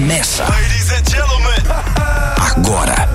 começa. Ladies and gentlemen. Agora.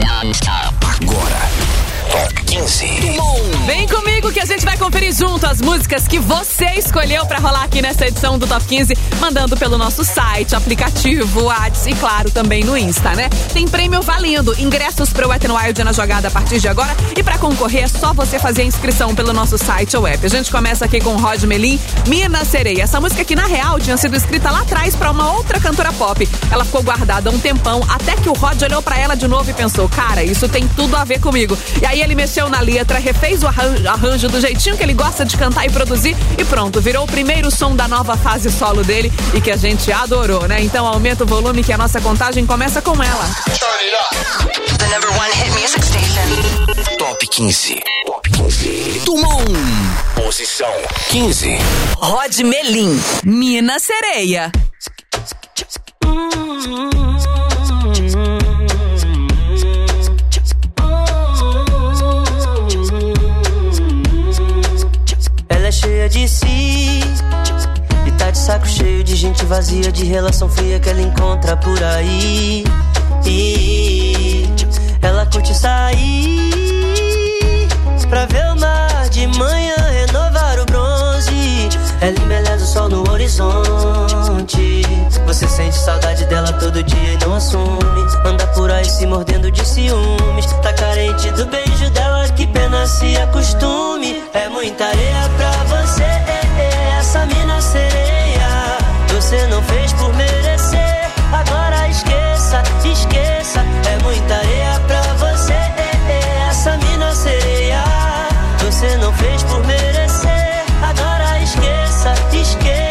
Top 15. Vem comigo que a gente vai conferir junto as músicas que você escolheu pra rolar aqui nessa edição do Top 15, mandando pelo nosso site, aplicativo, WhatsApp e claro, também no Insta, né? Tem prêmio valendo, ingressos pro Wet n Wild na jogada a partir de agora, e pra concorrer é só você fazer a inscrição pelo nosso site ou app. A gente começa aqui com Rod Melim, Mina Sereia. Essa música que na real tinha sido escrita lá atrás pra uma outra cantora pop. Ela ficou guardada um tempão, até que o Rod olhou pra ela de novo e pensou, cara, isso tem tudo a ver comigo. E aí ele mexeu na letra, refez o arranjo do jeitinho que ele gosta de cantar e produzir e pronto, virou o primeiro som da nova fase solo dele e que a gente adorou, né? Então aumenta o volume que a nossa contagem começa com ela. The number one hit music station. Top 15. Top 15. Tumon. Posição 15. Rod Melim, Mina Sereia. Ela é cheia de si e tá de saco cheio de gente vazia, de relação fria que ela encontra por aí. E ela curte sair pra ver o mar de manhã, renovar o bronze. Ela embeleza o sol no horizonte. Você sente saudade dela todo dia e não assume. Anda por aí se mordendo de ciúmes. Tá carente do beijo dela, que pena se acostume. É muita areia pra você, essa mina sereia. Você não fez por merecer, agora esqueça, esqueça. É muita areia pra você, essa mina sereia. Você não fez por merecer, agora esqueça, esqueça.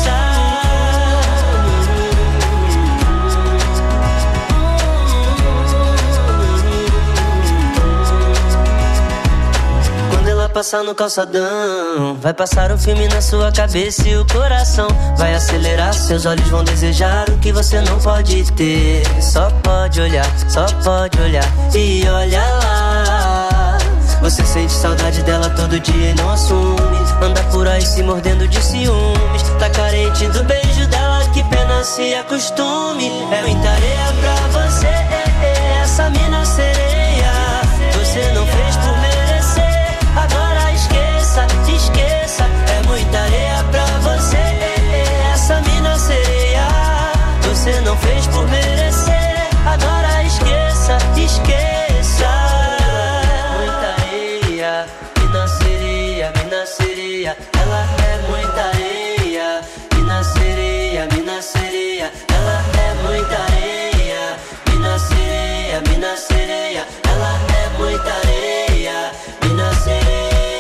Passar no calçadão, vai passar um filme na sua cabeça e o coração vai acelerar, seus olhos vão desejar o que você não pode ter. Só pode olhar e olha lá. Você sente saudade dela todo dia e não assume. Anda por aí se mordendo de ciúmes. Tá carente do beijo dela, que pena se acostume. É muita areia pra você, essa mina sereia. Você não fez por merecer, agora esqueça, esqueça. É muita areia pra você, essa mina sereia. Você não fez por merecer, agora esqueça, esqueça. Muita areia, mina sereia, mina sereia. Ela é muita areia, mina sereia, mina sereia. Ela é muita areia, mina sereia, mina sereia. Ela é muita areia, mina sereia.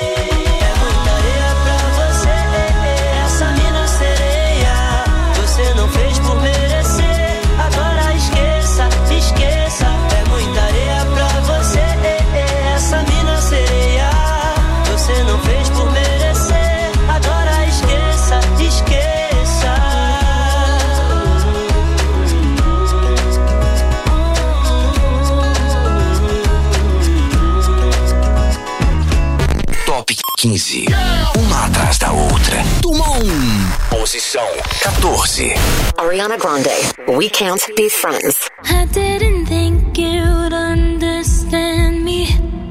Top 15. Uma atrás da outra. Tumon. Posição 14. Ariana Grande, We Can't Be Friends. I didn't think you'd understand me.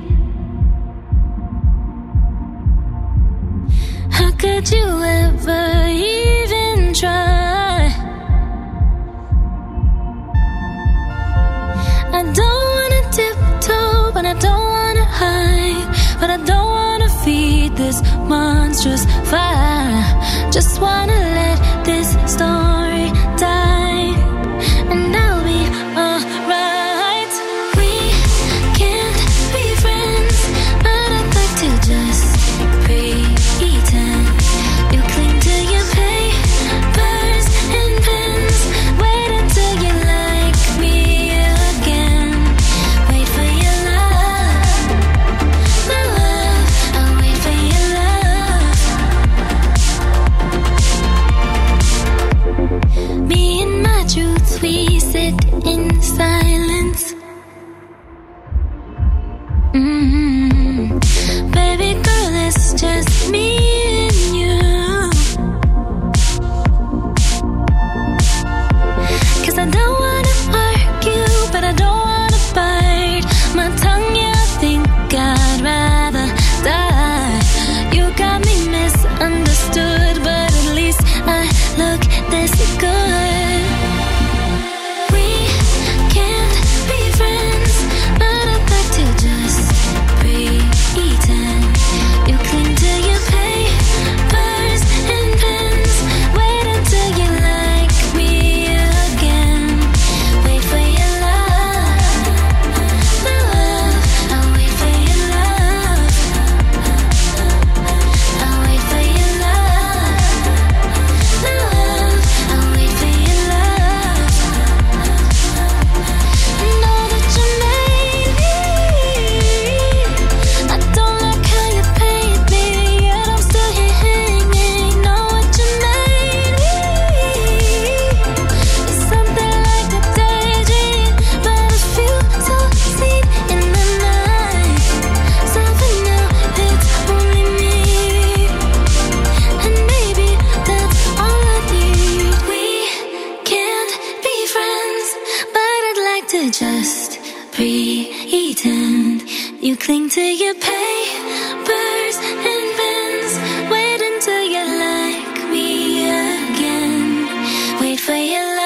How could you ever even try? I don't wanna tiptoe, but I don't wanna hide. But I don't wanna feed this monstrous fire. Just wanna let this story die, and I'll be alright. We can't be friends, but I'd like to just pretend. You cling to your papers and pens. Wait until you like me again. Wait for your love, my love. I'll wait for your love. your papers and pens. Wait until you like me again. Wait for your love.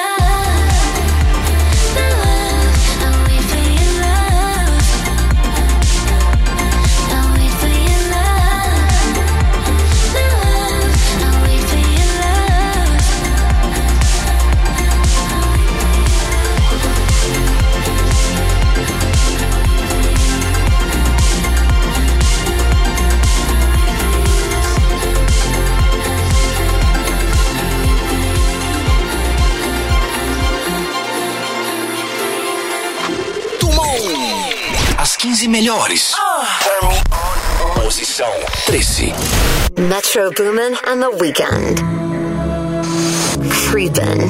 As 15 melhores. Posição 13. Metro Boomin and The Weeknd. Creepin'.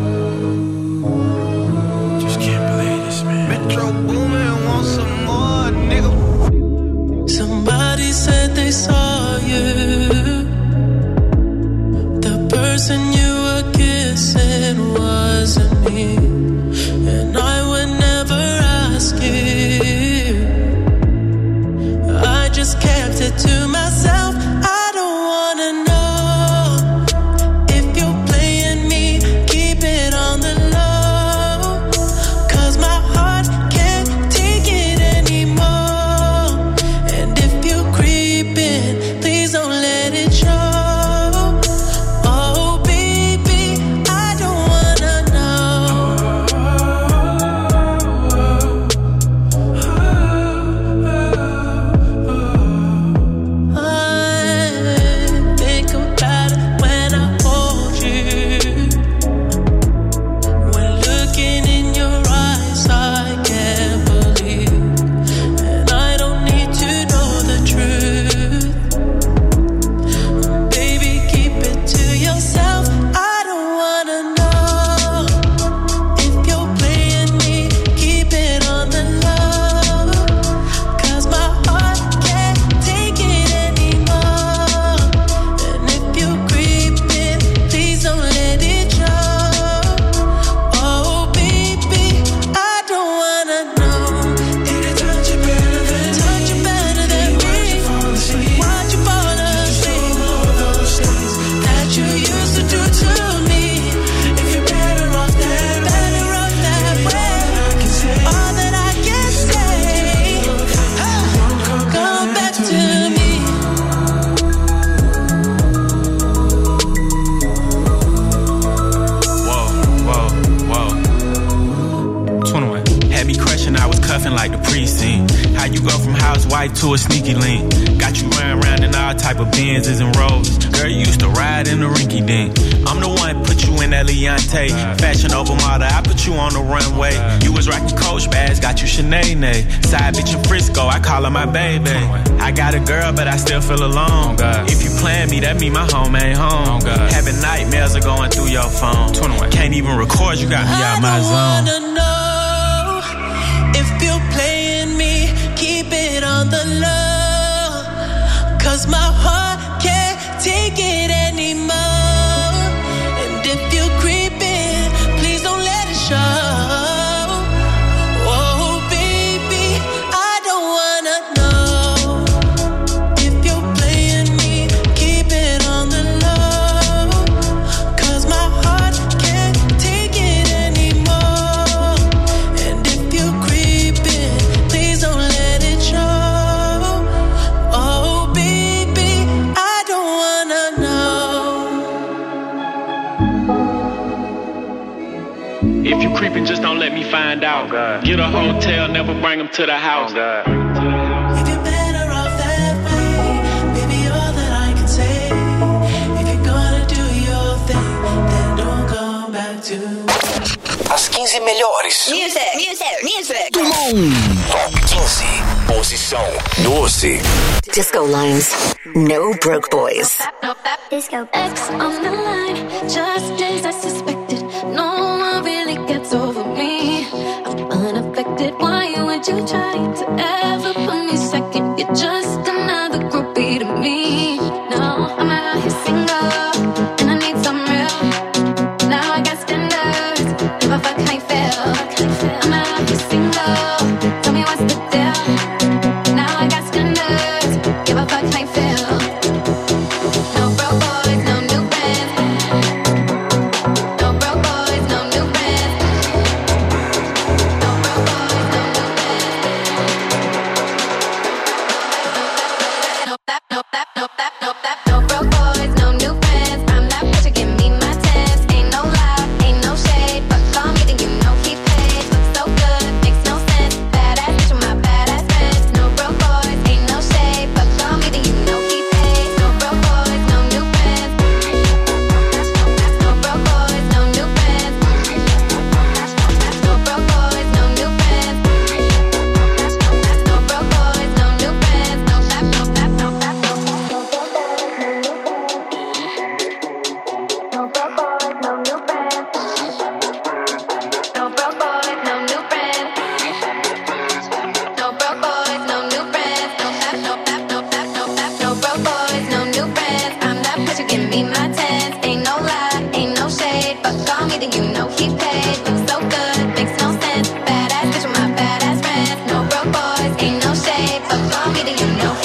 Just can't believe this, man. Metro Boomin want some more, nigga. Somebody said they saw you. The person you were kissing wasn't me. And I would never ask you. I just kept it to myself. I don't wanna know if you're playing me. Keep it on the low, 'cause my heart can't take it anymore. And if you're creeping, please don't let it show. Oh baby, I don't wanna know. Like the precinct. How you go from housewife to a sneaky link. Got you running around in all type of Benzes and Rolls. Girl, you used to ride in the rinky dink. I'm the one put you in that Leontay. Fashion over model, I put you on the runway. You was rocking Coach bags, got you Sinead. Side bitch in Frisco, I call her my baby. I got a girl, but I still feel alone. If you plan me, that mean my home ain't home. Having nightmares are going through your phone. Can't even record, you got me out my zone. I don't wanna know if you're playing me, keep it on the low, 'cause my heart can't take it anymore. And if you're creeping, please don't let it show. Oh baby, I don't wanna know if you're playing me, keep it on the low, 'cause my heart can't take it anymore. And if you're please don't let it show. Oh baby, I don't wanna know. If you creeping, just don't let me find out. Get a hotel, never bring them to the house. If you're better off that way, baby, all that I can say. If you're gonna do your thing, then don't come back to me. As 15 melhores. Music. Do mundo. Top 15. Posição 12. Disco Lines. No Broke Boys. Disco X on the line, just as I suspected. No one really gets over me. I'm unaffected. Why would you try to ever put me second? You're just another groupie to me. No, I'm out here single, and I need some real. Now I got standards. If I fuck, I fail. I'm out here single. Tell me what's the deal. Now I got standards.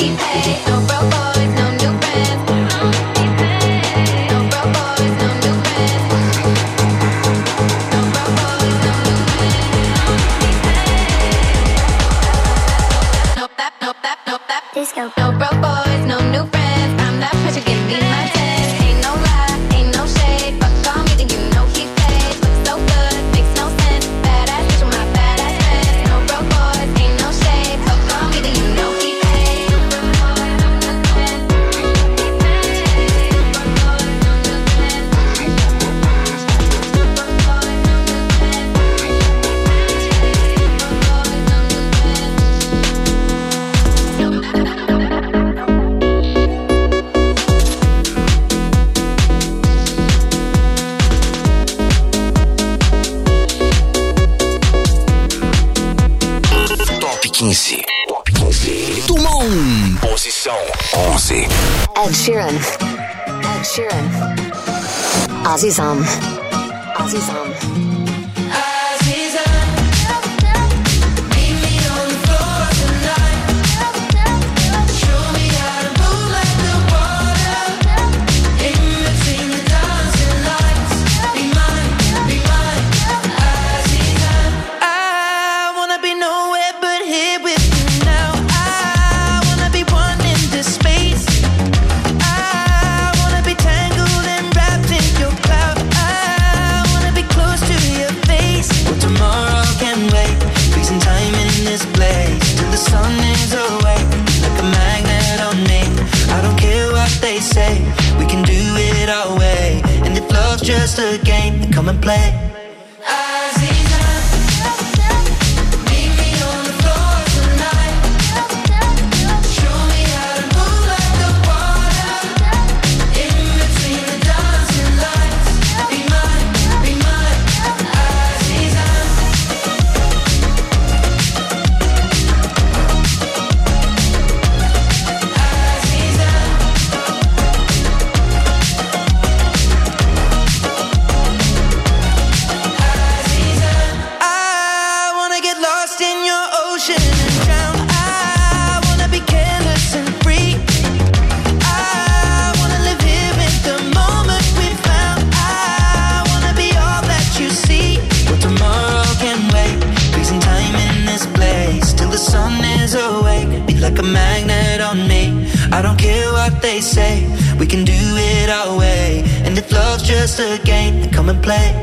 Ed Sheeran. Azizam. Just a game, come and play. I don't care what they say, we can do it our way. And if love's just a game, then come and play.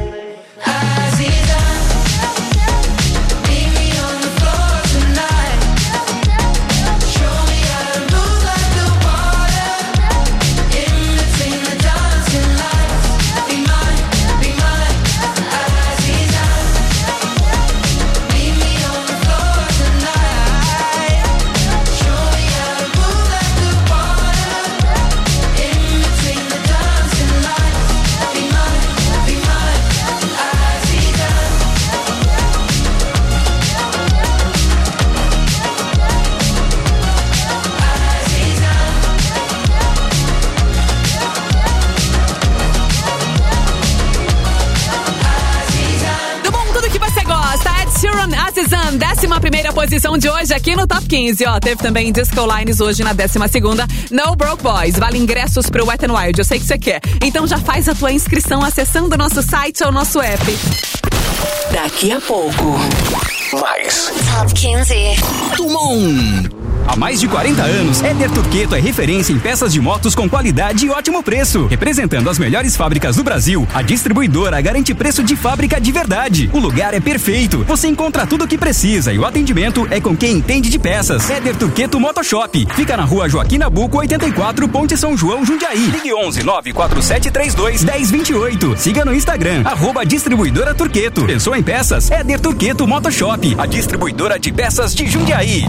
Azizam, 11ª posição de hoje aqui no Top 15, ó. Teve também Disco Lines hoje na 12ª. No Broke Boys, vale ingressos pro Wet n Wild, eu sei que você quer. Então já faz a tua inscrição acessando o nosso site ou nosso app. Daqui a pouco, mais Top 15. Tumon. Há mais de 40 anos, Éder Turqueto é referência em peças de motos com qualidade e ótimo preço. Representando as melhores fábricas do Brasil, a distribuidora garante preço de fábrica de verdade. O lugar é perfeito, você encontra tudo o que precisa e o atendimento é com quem entende de peças. Éder Turqueto Motoshop, fica na rua Joaquim Nabuco 84, Ponte São João, Jundiaí. Ligue 11-94732-1028. Siga no Instagram, @distribuidora Turqueto. Pensou em peças? Éder Turqueto Motoshop, a distribuidora de peças de Jundiaí.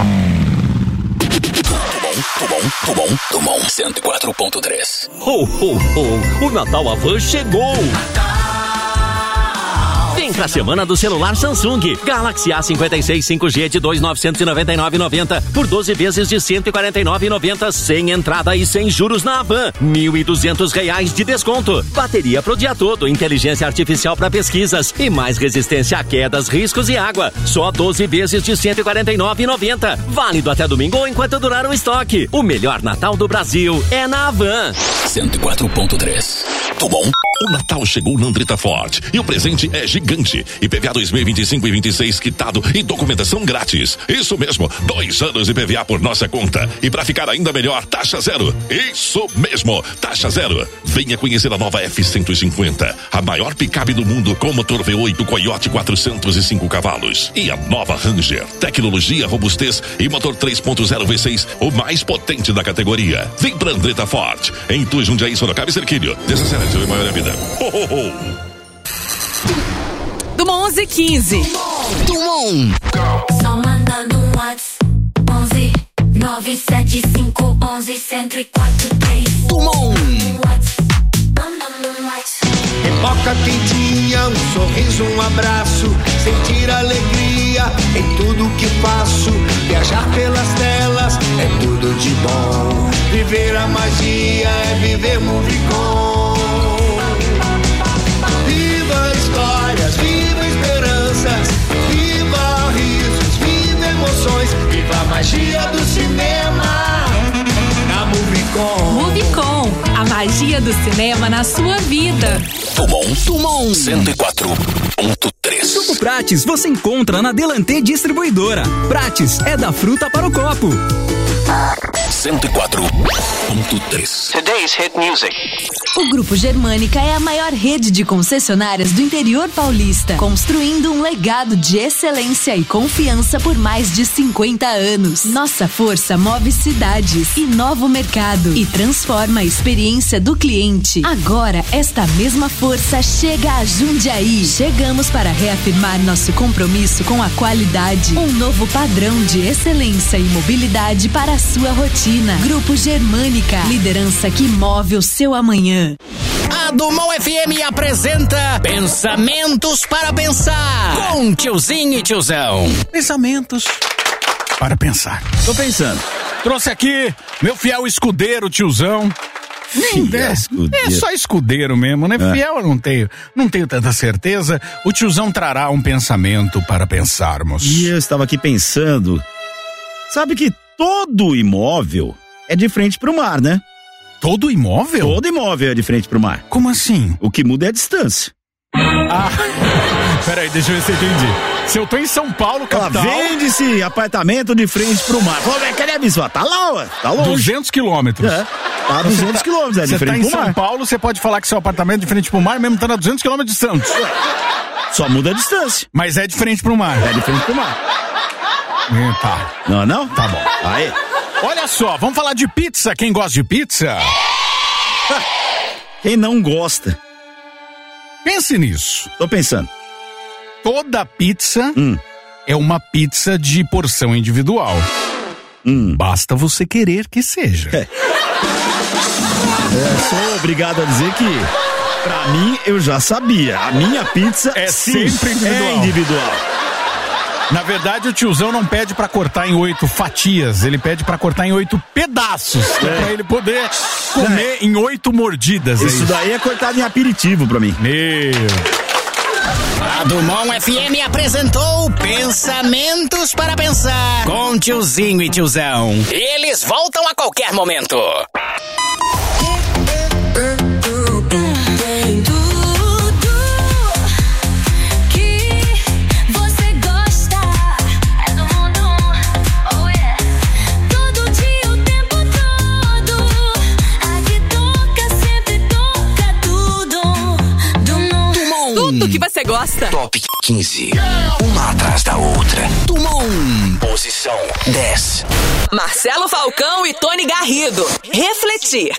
Tumon 104.3. Ho, ho, ho! O Natal Avan chegou! Vem Vem pra semana do celular Samsung. Galaxy A56 5G de 2.999,90 por 12 vezes de 149,90 sem entrada e sem juros na Havan. R$1.200 de desconto. Bateria pro dia todo, inteligência artificial para pesquisas e mais resistência a quedas, riscos e água. Só 12 vezes de 149,90. Válido até domingo ou enquanto durar o estoque. O melhor Natal do Brasil é na Havan. 104.3. Tudo bom? O Natal chegou na Andretta Ford e o presente é gigante. IPVA 2025 e 26 quitado e documentação grátis. Isso mesmo, 2 anos de IPVA por nossa conta. E pra ficar ainda melhor, taxa zero. Isso mesmo, taxa zero. Venha conhecer a nova F-150, a maior picape do mundo com motor V8 Coyote 405 cavalos. E a nova Ranger, tecnologia, robustez e motor 3.0 V6, o mais potente da categoria. Vem pra Andretta Ford, em Itu, Jundiaí, Sorocaba e Cerquilho. 17 e maior a vida. Dumont 11:15. Dumont. Só mandando um WhatsApp 11 975 11 104 3. Dumont. Pipoca quentinha, um sorriso, um abraço, sentir alegria em tudo que faço. Viajar pelas telas é tudo de bom. Viver a magia é viver Movicon. Viva histórias, viva esperanças, viva risos, viva emoções, viva a magia do cinema na Movicon. Movicon, a magia do cinema na sua vida. Dumont 104.3. Suco Prates você encontra na Delantê Distribuidora. Prates é da fruta para o copo. 104.3. Today's hit music. O Grupo Germânica é a maior rede de concessionárias do interior paulista, construindo um legado de excelência e confiança por mais de 50 anos. Nossa força move cidades, inova o mercado e transforma a experiência do cliente. Agora, esta mesma força chega a Jundiaí. Chegamos para reafirmar nosso compromisso com a qualidade, um novo padrão de excelência e mobilidade para a sua rotina. Grupo Germânica, liderança que move o seu amanhã. A Dumont FM apresenta Pensamentos para Pensar com Tiozinho e Tiozão. Pensamentos para pensar. Tô pensando. Trouxe aqui meu fiel escudeiro, Tiozão. É só escudeiro mesmo, né? Fiel eu não tenho tanta certeza. O Tiozão trará um pensamento para pensarmos. E eu estava aqui pensando, sabe que todo imóvel é de frente pro mar, né? Todo imóvel? Todo imóvel é de frente pro mar. Como assim? O que muda é a distância. Peraí, deixa eu ver se eu entendi. Se eu tô em São Paulo, capital... Vende-se apartamento de frente pro mar. Cadê a bispa? Tá lá, ué. Tá longe. 200 quilômetros. É. Tá a 200 quilômetros, é de frente pro mar. Você tá em São Paulo, você pode falar que seu apartamento é de frente pro mar, mesmo estando a 200 quilômetros de Santos. Só muda a distância. Mas é de frente pro mar. É de frente pro mar. Tá. Não? Tá bom. Aí. Olha só, vamos falar de pizza. Quem gosta de pizza? Quem não gosta? Pense nisso. Tô pensando. Toda pizza é uma pizza de porção individual. Basta você querer que seja. Sou obrigado a dizer que, pra mim, eu já sabia. A minha pizza é sempre individual. É individual. Na verdade, o Tiozão não pede pra cortar em 8 fatias, ele pede pra cortar em 8 pedaços, pra ele poder comer em 8 mordidas. Isso daí é cortado em aperitivo pra mim. A Dumont FM apresentou Pensamentos para Pensar com Tiozinho e Tiozão. Eles voltam a qualquer momento. Tudo que você gosta. Top 15. Uma atrás da outra. Dumont. Posição 10. Marcelo Falcão e Tony Garrido. Refletir.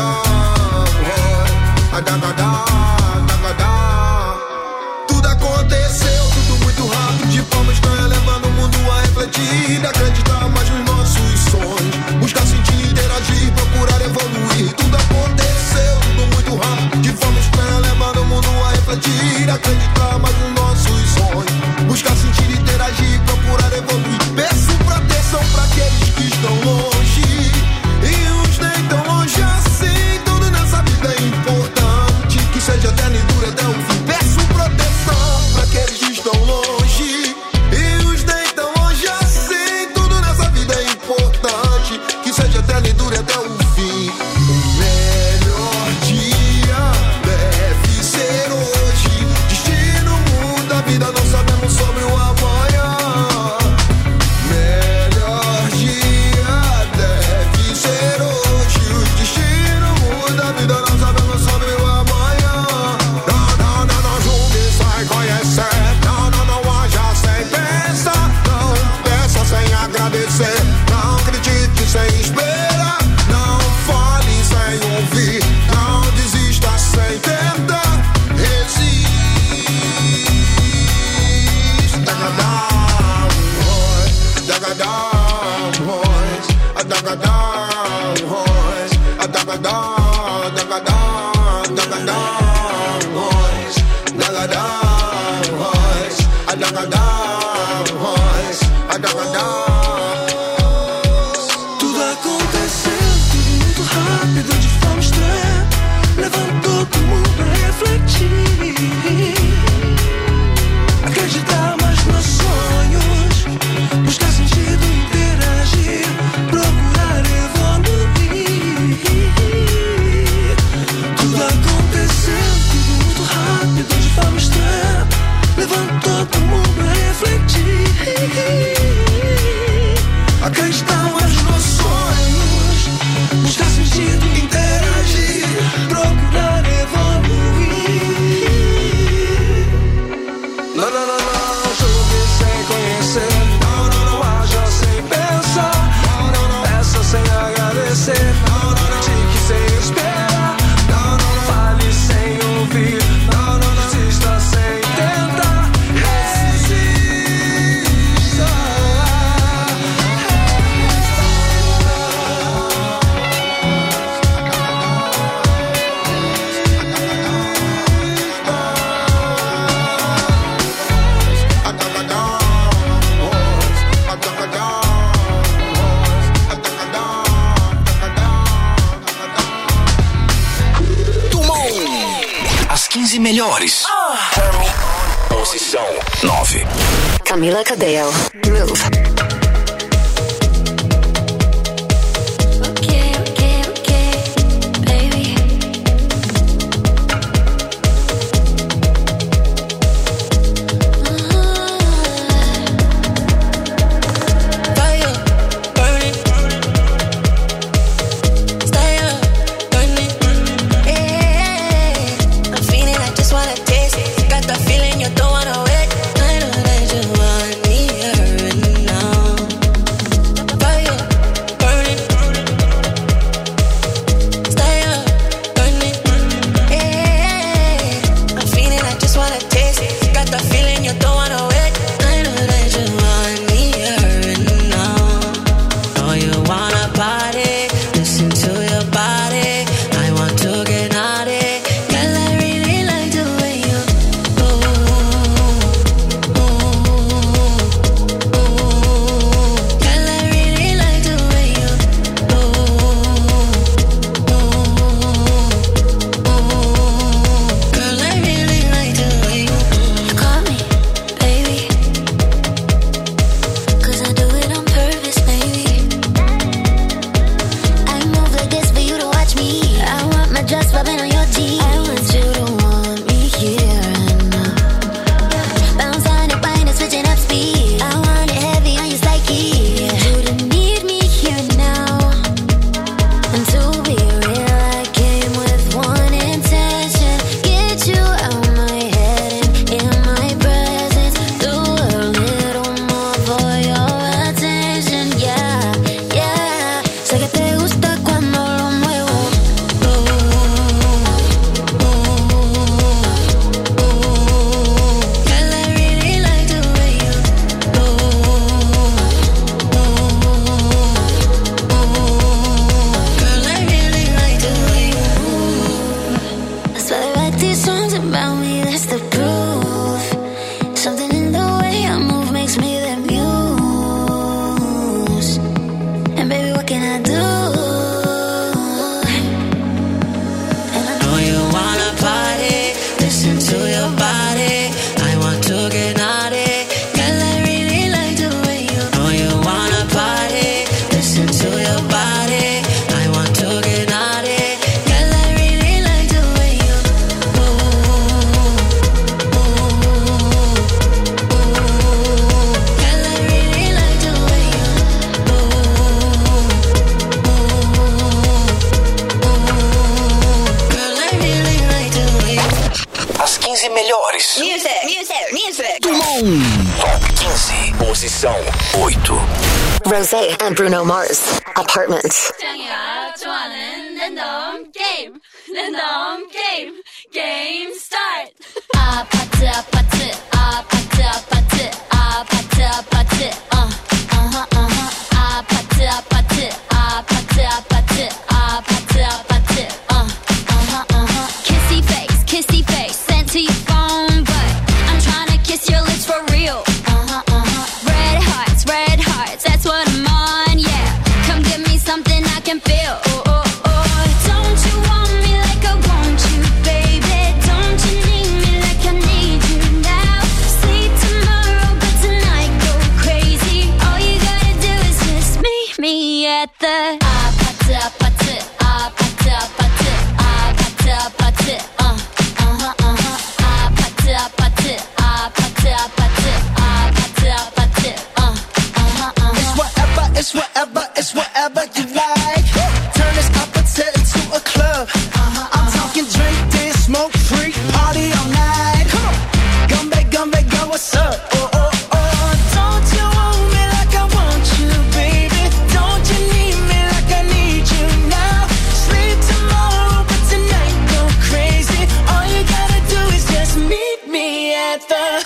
Tudo aconteceu horse. A dagadang, dagadang, dagadang horse. Dagadang horse. A dagadang horse. A dagadang. Tudo aconteceu, tudo muito rápido, de forma estranha. Levantou todo mundo a refletir. Acreditar mais nos sonhos, buscar sentido, interagir, procurar evoluir. Tudo aconteceu, tudo muito rápido, de forma estranha. Levantou todo mundo a refletir. Acreditar mais nos sonhos, buscar sentido, interagir, procurar evoluir. Não, não, não, não, chover sem conhecer. Não, não, não, haja sem pensar. Não, não, não, peça sem agradecer. Não, não, não, tique sem esperar. Não, não, não, fale sem ouvir. Não, não, não, desista sem tentar. Resista. As 15 melhores. Posição 9. Camila Cabello. Move. Posição 8. Rosé and Bruno Mars. Apartment. Game start. 아파트 아파트 아파트 아파트 아파트 아파트 아파트 아파트 아파트 아파트 Oh, oh, oh. Don't you want me like I want you, baby? Don't you need me like I need you now? Sleep tomorrow, but tonight go crazy. All you gotta do is just meet me at the It's whatever, it's whatever you like. Turn this opposite into a club. I'm talking drink, dance, smoke, freak, party all night. Come on, gumbe, girl, what's up? Oh, oh, oh. Don't you want me like I want you, baby? Don't you need me like I need you now? Sleep tomorrow, but tonight go crazy. All you gotta do is just meet me at the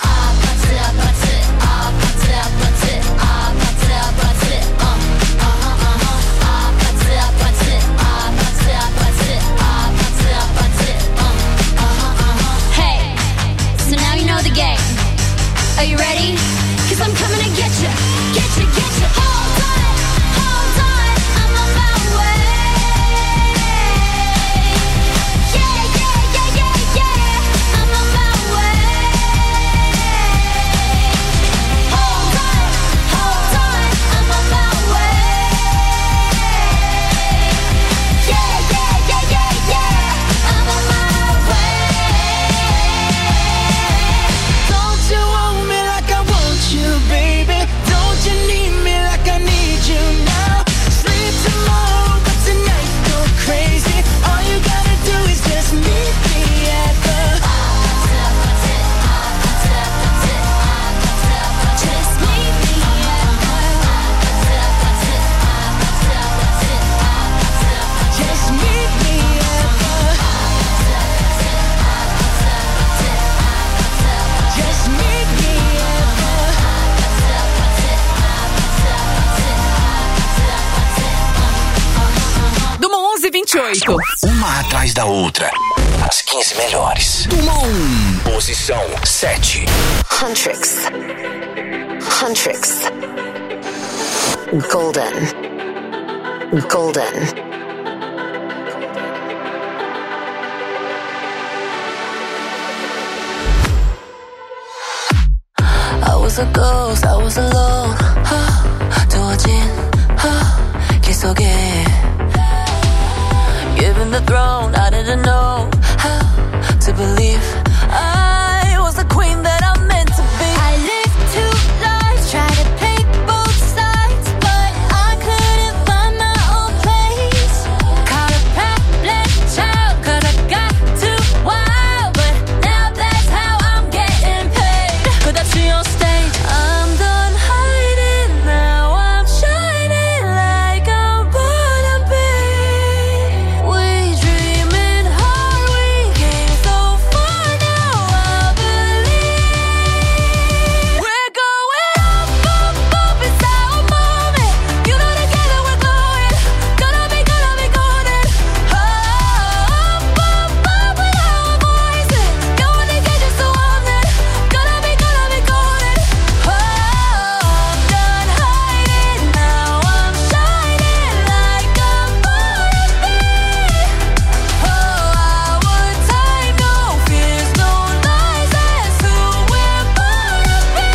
Are you ready? 'Cause I'm coming to get you, get you, get you. Hold on, I'm on my way. Yeah, yeah, yeah, yeah, yeah, I'm on my way. Hold on, I'm on my way. Yeah, yeah, yeah, yeah, yeah, I'm on my way. Don't you want me like I want you, baby? Don't you need me like I need you now? Sleep tomorrow, but tonight go crazy. All you gotta do is just meet me at the just meet me at the just meet me at the just meet me at Do Mon 1128. Uma atrás da outra. As 15 melhores. Do Mon. Posição 7. Huntrix. Golden. I was a ghost, I was alone. 두어진 길 속에 given the throne, I didn't know how to believe I was the queen that I'm meant to be. I lived two lives, tried to pick both sides, but I couldn't find my own place. Caught a problem child, 'cause I got too wild, but now that's how I'm getting paid. 끝없이 on stage, I'm done hiding now. I'm shining like I'm born to be. We dreaming hard, we came so far now. I believe we're going up, it's our moment. You know together we're glowing. Gonna be golden. Up with our voices. Going to get you so on it. Gonna be golden. I'm done hiding now. I'm shining like I'm born to be. Our time, no fears, no lies. That's who we're born to be.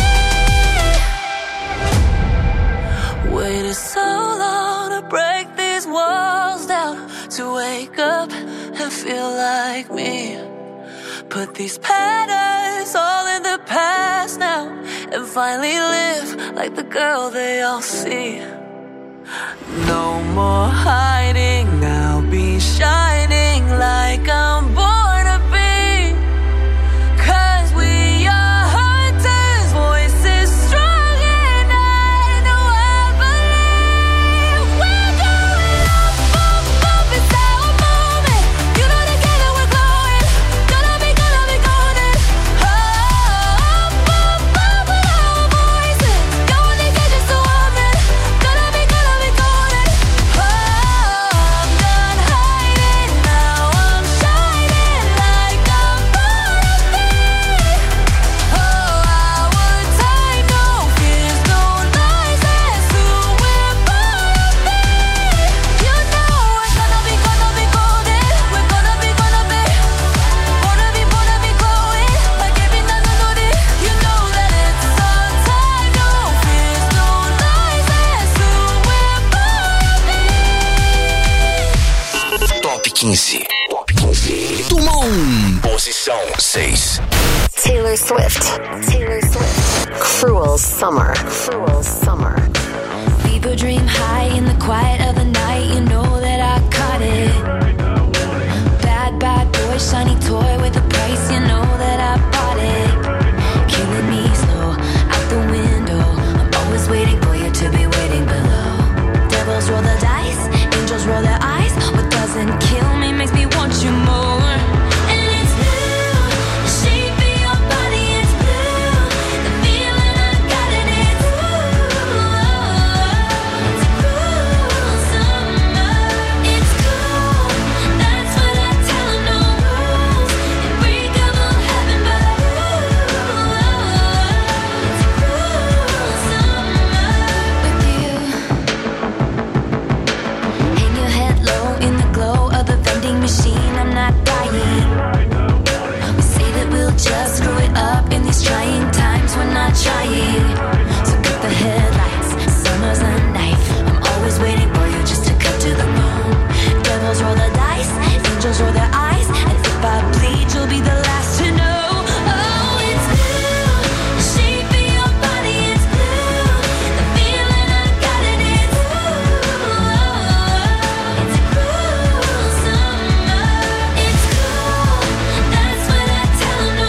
Waited so long to break these walls down, to wake up and feel like me. Put these patterns all in the past now, and finally live like the girl they all see. No more hiding now, be shining like I'm born to be. 'Cause we are hunters, voices strong, and I know I believe we're going up, it's our moment. You know together we're glowing. Gonna be golden. Up with our voices. Going to get you so on it. Gonna be golden. 15. Top 15. Dumont. Posição 6. Taylor Swift. Cruel Summer. People dream high in the quiet of the night. You know that I caught it. Bad boy, shiny toy with a price. You know that I bought it. Killing me slow out the window. I'm always waiting for you to be waiting below. Devils roll the dice, angels roll their eyes. What doesn't kill me makes me want you more. Just screw it up in these trying times. We're not trying. So cut the headlights. Summer's a knife. I'm always waiting for you just to cut to the bone. Devils roll the dice. Angels roll their eyes. And if I bleed, you'll be the last to know. Oh, it's blue. The shape of your body is blue. The feeling I got it is blue. It's a cruel summer. It's cool. That's what I tell them.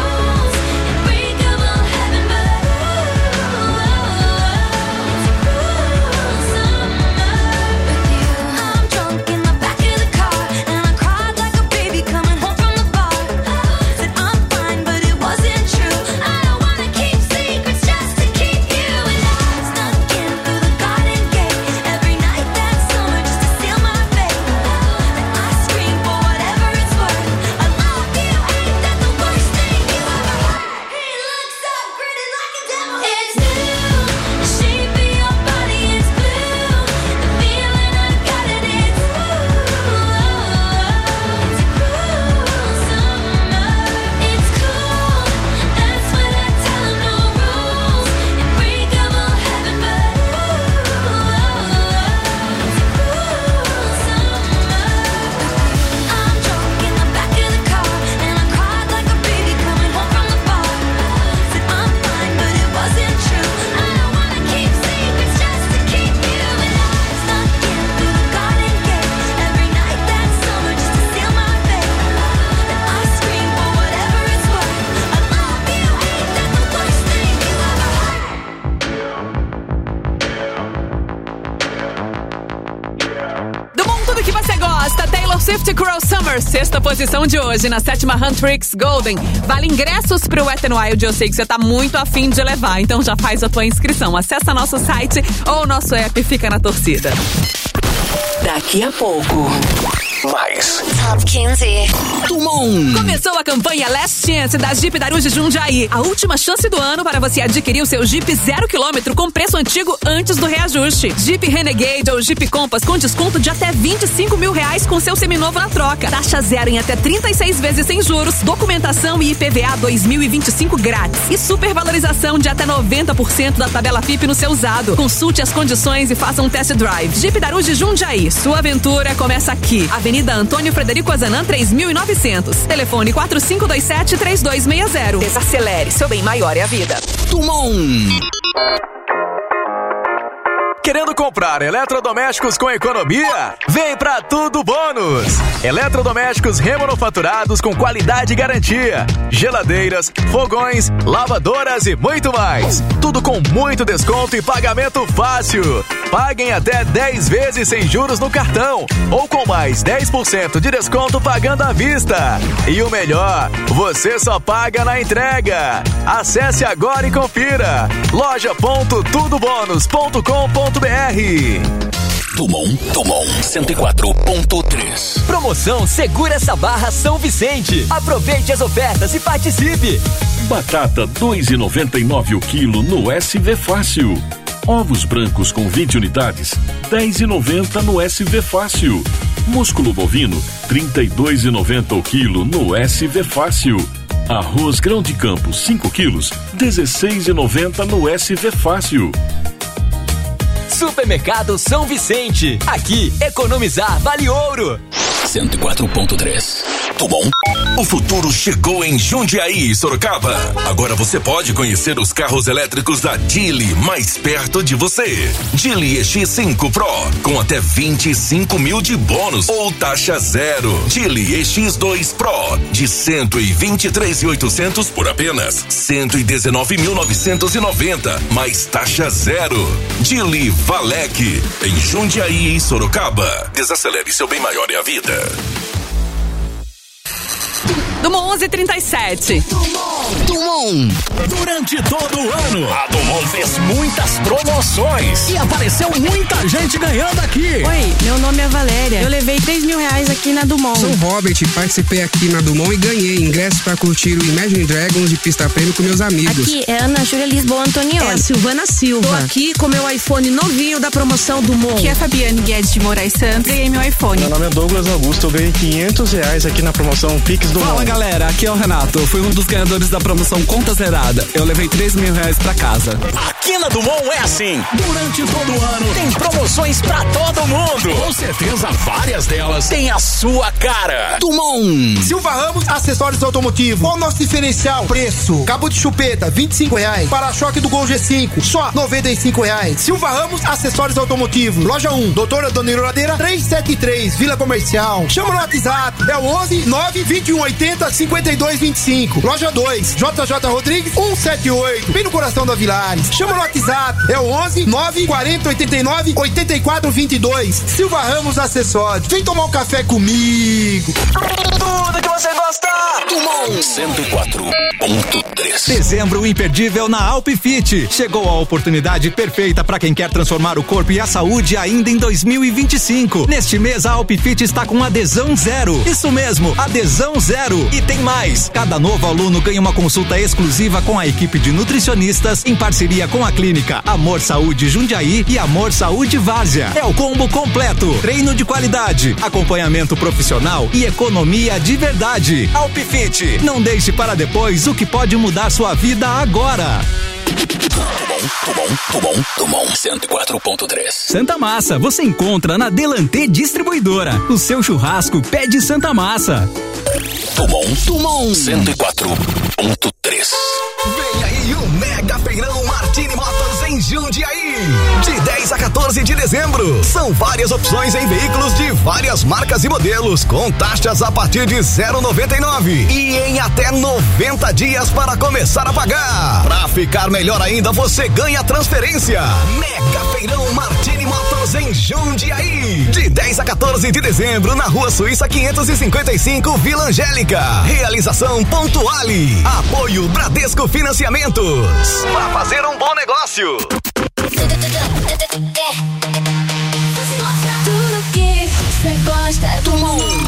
Swift Cruel Summer, sexta posição de hoje, na 7ª Huntrix Golden. Vale ingressos pro Wet n Wild, eu sei que você tá muito afim de levar, então já faz a tua inscrição. Acessa nosso site ou nosso app, fica na torcida. Daqui a pouco, mais Top 15. Dumont. Começou a campanha Last Chance da Jeep Darude Jundiaí. A última chance do ano para você adquirir o seu Jeep 0 km com preço antigo antes do reajuste. Jeep Renegade ou Jeep Compass com desconto de até R$25 mil com seu seminovo na troca. Taxa zero em até 36 vezes sem juros. Documentação e IPVA 2025 grátis. E supervalorização de até 90% da tabela FIP no seu usado. Consulte as condições e faça um test drive. Jeep Darude Jundiaí. Sua aventura começa aqui. Avenida Antônio Frederico Azanã, 3900. Telefone 4527-3260. Desacelere, seu bem maior é a vida. Dumont. Querendo comprar eletrodomésticos com economia? Vem pra Tudo Bônus! Eletrodomésticos remanufaturados com qualidade e garantia. Geladeiras, fogões, lavadoras e muito mais. Tudo com muito desconto e pagamento fácil. Paguem até 10 vezes sem juros no cartão ou com mais 10% de desconto pagando à vista. E o melhor, você só paga na entrega. Acesse agora e confira. loja.tudobonus.com.br. Dumont 104.3. Promoção Segura essa Barra São Vicente. Aproveite as ofertas e participe. Batata 2,99 o quilo no SV Fácil. Ovos brancos com 20 unidades 10,90 no SV Fácil. Músculo bovino 32,90 o quilo no SV Fácil. Arroz grão de campo 5 quilos 16,90 no SV Fácil. Supermercado São Vicente. Aqui, economizar vale ouro. 104.3. Tudo bom? O futuro chegou em Jundiaí, Sorocaba. Agora você pode conhecer os carros elétricos da Geely mais perto de você. Geely EX5 Pro, com até 25 mil de bônus ou taxa zero. Geely EX2 Pro, de 123.800 por apenas 119.990, mais taxa zero. Geely Valec, em Jundiaí e Sorocaba. Desacelere, seu bem maior é a vida. Dumont 11:37. Dumont. Durante todo o ano, a Dumont fez muitas promoções e apareceu muita gente ganhando aqui. Oi, meu nome é Valéria. Eu levei R$3.000 aqui na Dumont. Sou Robert, participei aqui na Dumont e ganhei ingressos para curtir o Imagine Dragons de pista prêmio com meus amigos. Aqui é Ana Júlia Lisboa Antonioni. É a Silvana Silva. Tô aqui com meu iPhone novinho da promoção Dumont. Aqui é a Fabiane Guedes de Moraes Santos. Ganhei meu iPhone. Meu nome é Douglas Augusto. Eu ganhei R$500 aqui na promoção Pix Dumont. Fala galera, aqui é o Renato. Eu fui um dos ganhadores da promoção Conta Zerada. Eu levei R$3.000 pra casa. Aqui na Dumont é assim. Durante todo o ano tem promoções pra todo mundo. Com certeza várias delas têm a sua cara. Dumont. Silva Ramos, acessórios automotivos. Qual o nosso diferencial? Preço. Cabo de chupeta, R$25. Para-choque do Gol G5, só R$95. Silva Ramos, acessórios automotivos. Loja 1, Doutora Dona Ladeira, 373, Vila Comercial. Chama no WhatsApp, é o 11 92180 5225. Loja 2, JJ Rodrigues, 178, bem no coração da Vilares. Chama no WhatsApp, é o 11 940 89 84 22. Silva Ramos Acessórios. Vem tomar um café comigo. Tudo que você gosta. Dumont 104.3. Dezembro imperdível na Alpfit. Chegou a oportunidade perfeita para quem quer transformar o corpo e a saúde ainda em 2025. Neste mês a Alpfit está com adesão zero. Isso mesmo, adesão zero. E tem mais. Cada novo aluno ganha uma consulta exclusiva com a equipe de nutricionistas em parceria com a clínica Amor Saúde Jundiaí e Amor Saúde Várzea. É o combo completo. Treino de qualidade, acompanhamento profissional e economia de verdade. Alpfit. Não deixe para depois o que pode mudar sua vida agora. Dumont 104.3. Santa Massa, você encontra na Delantê Distribuidora. O seu churrasco pede Santa Massa. Dumont 104.3. Vem aí o Mega Feirão Martini Motors em Jundiaí. De 10 a 14 de dezembro. São várias opções em veículos de várias marcas e modelos, com taxas a partir de 0,99 e em até 90 dias para começar a pagar. Para ficar melhor ainda, você ganha transferência. Mega Feirão Martini Motors em Jundiaí. De 10 a 14 de dezembro, na Rua Suíça 555, Vila Angélica. Realização Pontuale. Apoio Bradesco Financiamentos. Para fazer um bom negócio. Tudo que você gosta. Dumont.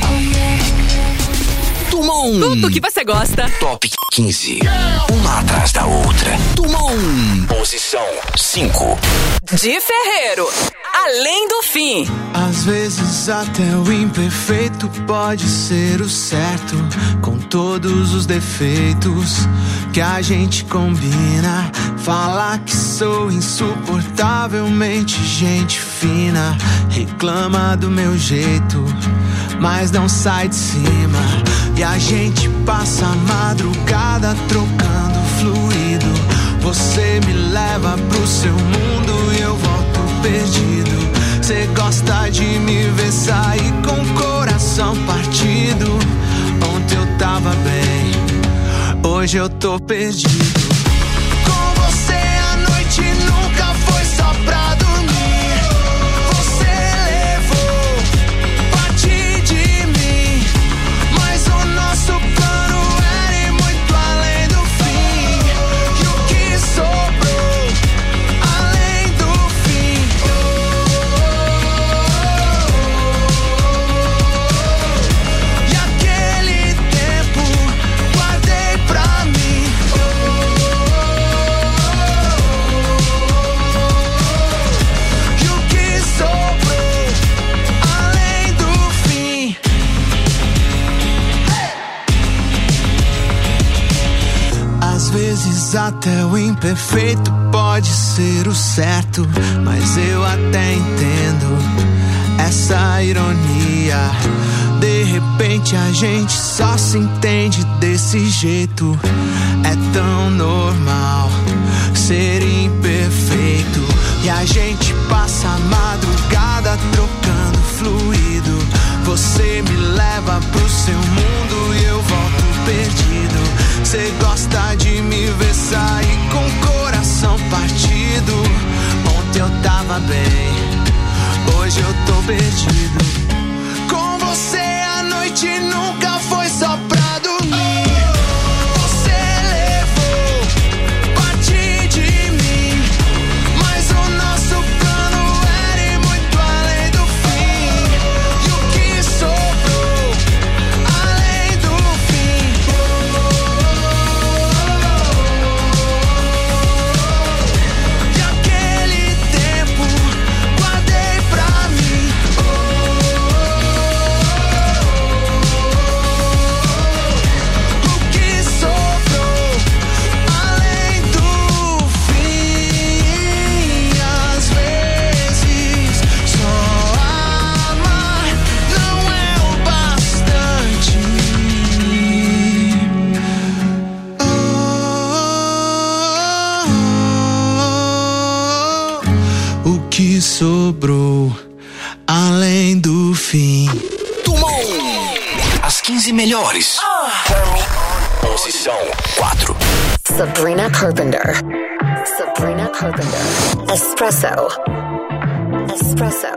Tudo que você gosta. Top 15. Uma atrás da outra. Dumont. Posição 5. De Ferreiro. Além do fim. Às vezes até o imperfeito pode ser o certo, com todos os defeitos que a gente combina. Falar que sou insuportavelmente gente fina, reclama do meu jeito, mas não sai de cima. E a gente passa a madrugada trocando fluido. Você me leva pro seu mundo e eu volto perdido. Cê gosta de me ver sair com o coração partido. Ontem eu tava bem, hoje eu tô perdido. Com você a noite nunca foi só pra dormir. Você levou parte de mim, mas o nosso plano era ir muito além do fim. E o que sobrou além do fim? E aquele tempo guardei pra mim. vezes até o imperfeito pode ser o certo, mas eu até entendo essa ironia. De repente a gente só se entende desse jeito. É tão normal ser imperfeito. E a gente passa a madrugada trocando fluido. Você me leva pro seu mundo e eu volto perdido. Você gosta de me ver sair com o coração partido. Ontem eu tava bem, hoje eu tô perdido. Com você a noite nunca foi só pra dormir. Você levou parte de mim, mas o nosso plano era ir muito além do fim. E o que sobrou além do fim? E aquele tempo guardei pra mim. O que sobrou além do fim? Às vezes só amar não é o bastante. O que sobrou além do fim? As 15 melhores. Posição 4. Sabrina Carpenter. Sabrina Carpenter. Espresso. Espresso.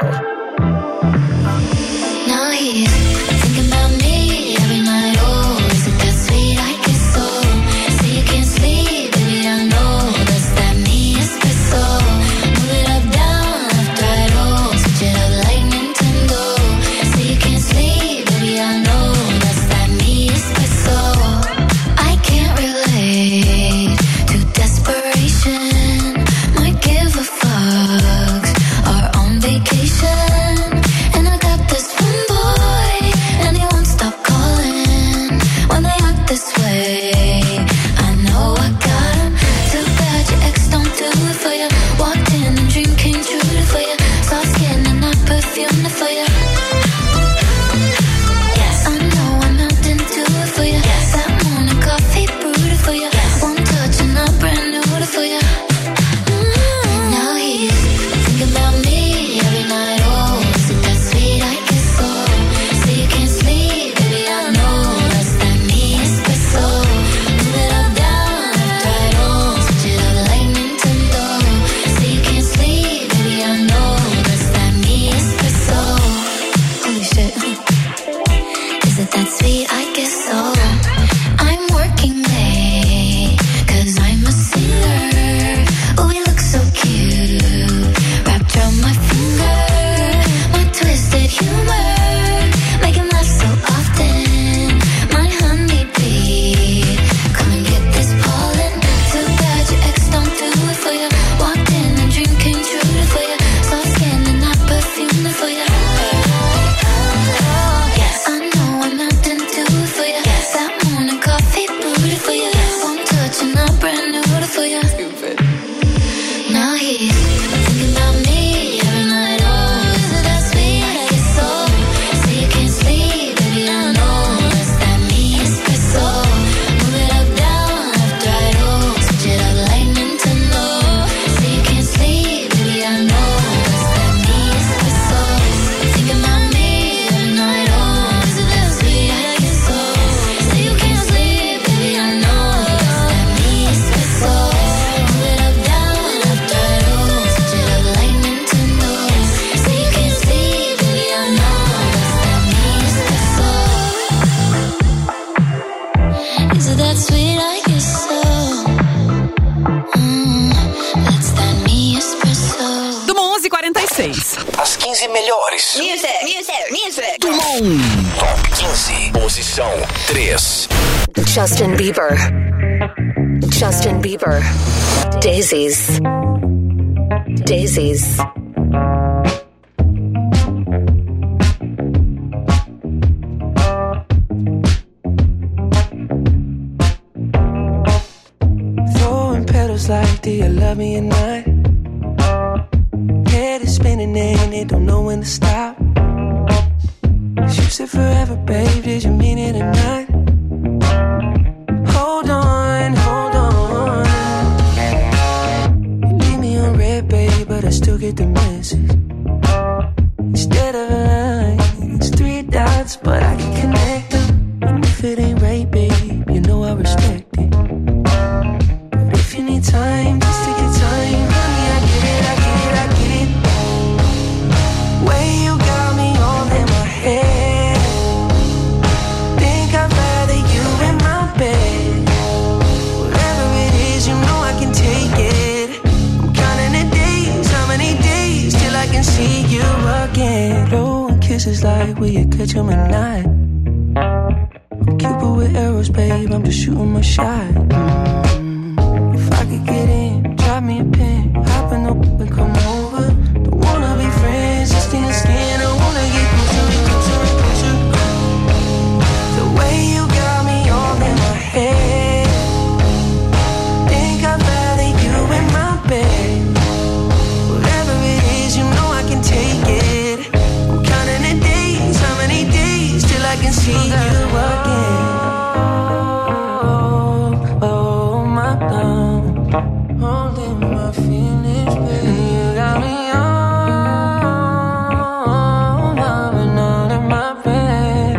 Now he's thinking about me every night. Oh, is it that sweet? I guess so. Say you can't sleep, baby, I know that's that me espresso. Move it up, down, left, right, oh, switch it up like Nintendo. Say you can't sleep, baby, I know that's that me espresso. I can't relate to desperation. Might give a fuck. Are on vacation, and I got this one boy, and he won't stop calling when they act this way. I know I got him. Too bad your ex don't do it for you. Walked in and dream came true for you. Soft skin and I perfumed it for you. Yes, I know I melted into it for you. Yes, that morning coffee brewed it for you. Yes, one touch and I brand new it for you. Now he's thinking about me every night. Oh, is it that sweet? I guess so. Say you can't sleep, baby, I know that's that me espresso. Move it up, down, left, right, oh, switch it up like Nintendo. Say you can't sleep, baby, I know that's that me espresso. Holy shit. Is it that sweet? I guess so. I'm working late, 'cause I'm a singer. Oh, we look so cute, wrapped around my finger. My twisted humor, make him laugh so often. My honeybee, come and get this pollen. Too bad your ex don't do it for you. Walked in and dream came true for you. Soft skin and I perfumed it for you. Yes, I know I'm not into it for you. Yes, that morning coffee brewed it for you. One touch and I brand new it for you. Now he's thinking about me every night. Oh, is it that sweet? I guess so. Say you can't sleep, baby, I know that's that me espresso. Move it up, down, left, right, oh, switch it up like Nintendo. Say you can't sleep, baby, I know that's that me espresso. Thinking about me every night. Oh, is it that sweet? I guess so. Say you can't sleep, baby, I know that's that me espresso. Move it up, down, left, right, oh, switch it up like Nintendo. Say you can't sleep, baby, I know that's that me espresso. Is it that sweet? I guess so. That's that me espresso. Do 11:46. As 15 melhores. Music. Top 15. Posição 3. Justin Bieber. Justin Bieber. Daisies. Daisies. Though drive me at night. Head is spinning and it don't know when to stop. You said forever, babe, did you mean it or not? Hold on, hold on. You leave me on red, babe, but I still get the message. Instead of a line, it's 3 dots, but I can connect them. And if it ain't right, babe, you know I respect it. But if you need time, just take your time. Honey, I get it, I get it, I get it. Way you got me all in my head. Think I'd rather you in my bed. Whatever it is, you know I can take it. I'm counting the days, how many days till I can see you again. Low kisses like will you catch 'em at night? I'm Cupid with arrows, babe, I'm just shooting my shot. If I could get in, drop me a pin, hop in the and come over. Don't wanna be friends, just in the skin. I wanna get closer and closer and closer. The way you got me all in my head. Think I'd rather you in my bed. Whatever it is, you know I can take it. I'm counting the days, how many days till I can see you again. Oh, my love, holding my feelings, baby. You got me on, loving all in my bed.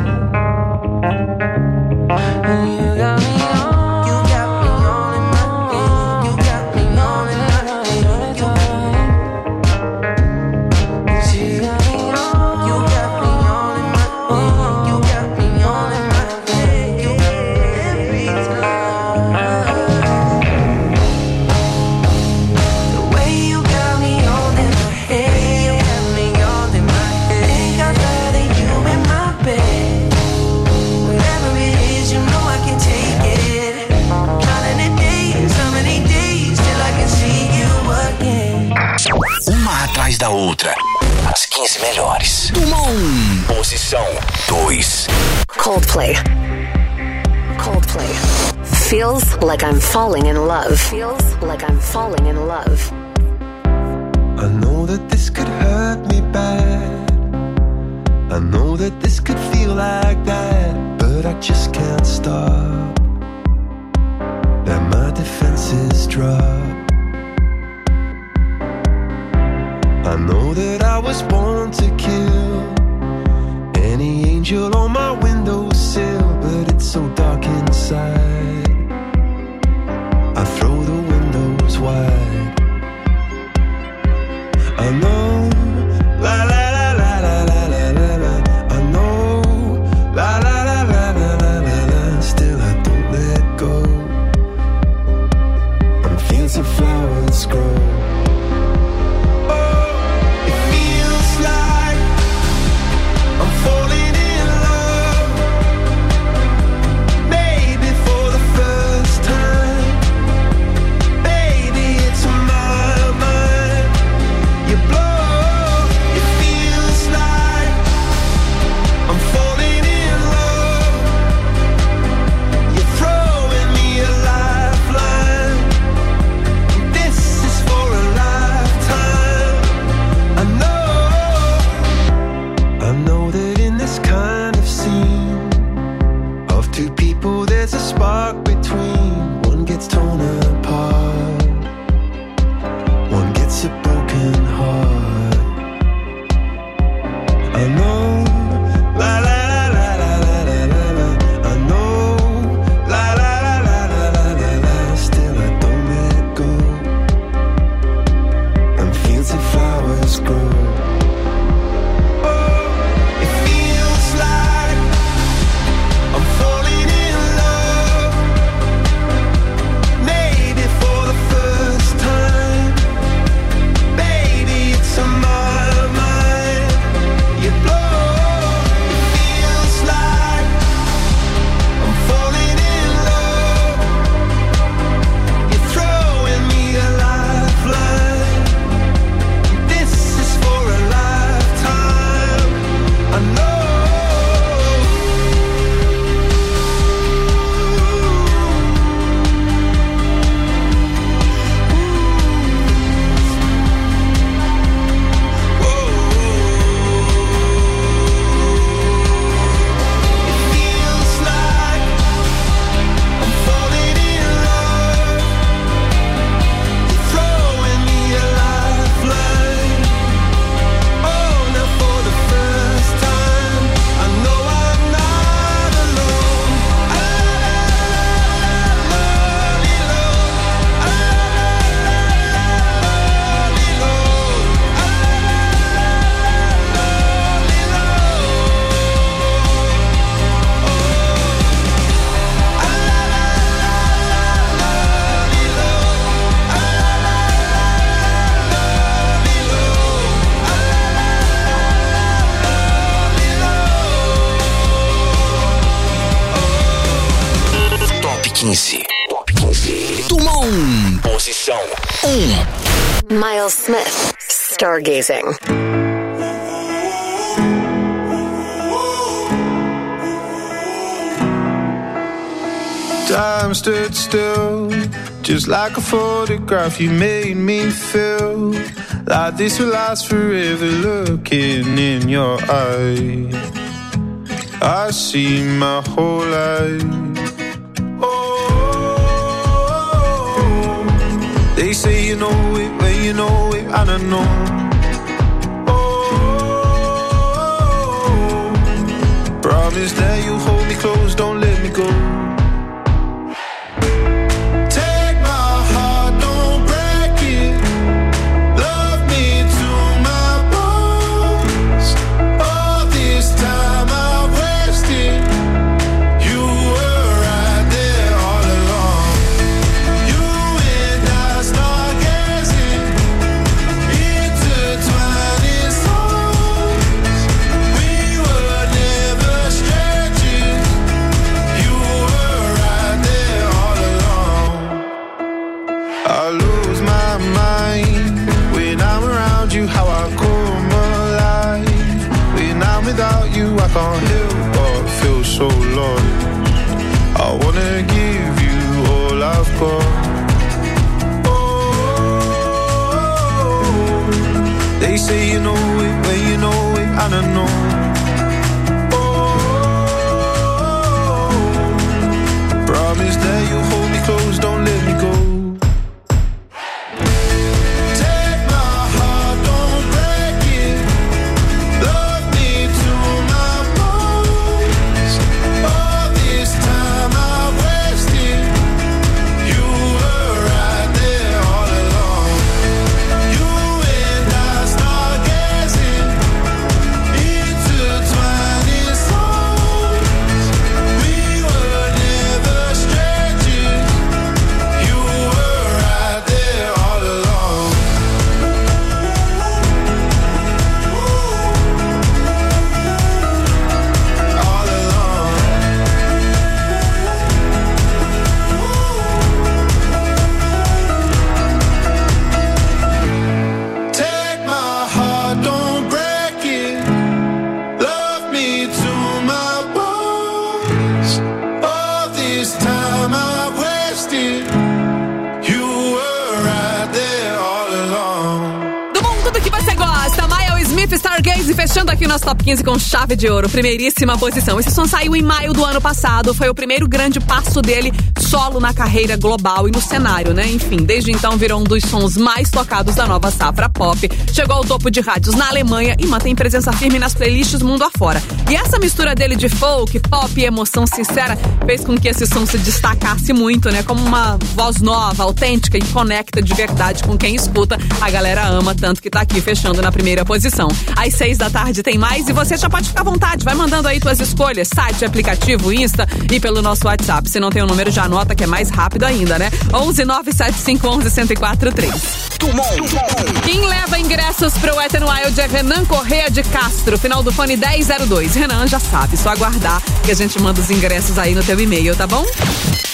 You got me on, you got me all in my bed. You got me all in my bed. You got me on, you got me all in my bed. You got me all in my bed. Every time. The way you got me all in my head. You got me all in my head. Think I'd rather you in my bed. Whatever it is, you know I can take it. Counting the days, how many days till I can see you again. Uma atrás da outra. As 15 melhores. Do Mon. Posição 2. Coldplay. Coldplay. Feels like I'm falling in love. Feels like I'm falling in love. I know that this could hurt me bad. I know that this could feel like that, but I just can't stop. Let my defenses drop. I know that I was born to kill any angel on my windowsill, but it's so dark inside. I throw the windows wide. I know, la la la la la la la la la. I know, la la la la la la la la. Still I don't let go. On fields of flowers grow. Oh, it feels like I'm falling in love. 15. Top 15. Dumont. Posição 1. Miles Smith, Stargazing. Time stood still, just like a photograph. You made me feel like this will last forever. Looking in your eyes, I see my whole life. Oh, they say you know it when you know it, I don't know. Oh, promise that you hold me close, don't let me go. I can't help but feel so lost. I wanna give you all I've got. Oh, they say you know it when you know it, I don't know. Oh, promise that you'll hold me close, don't let me go. Stargaze, fechando aqui o nosso Top 15 com chave de ouro, primeiríssima posição. Esse som saiu em maio do ano passado, foi o primeiro grande passo dele solo na carreira global e no cenário, né? Enfim, desde então virou um dos sons mais tocados da nova safra pop, chegou ao topo de rádios na Alemanha e mantém presença firme nas playlists mundo afora. E essa mistura dele de folk, pop e emoção sincera fez com que esse som se destacasse muito, né? Como uma voz nova, autêntica e conecta de verdade com quem escuta. A galera ama tanto que tá aqui fechando na primeira posição. Às 6 da tarde tem mais e você já pode ficar à vontade. Vai mandando aí tuas escolhas, site, aplicativo, Insta e pelo nosso WhatsApp. Se não tem o número, já anota que é mais rápido ainda, né? 11 975 11 1043. Quem leva ingressos pro Wet n Wild é Renan Correia de Castro, final do fone 1002. Renan, já sabe, só aguardar que a gente manda os ingressos aí no teu e-mail, tá bom?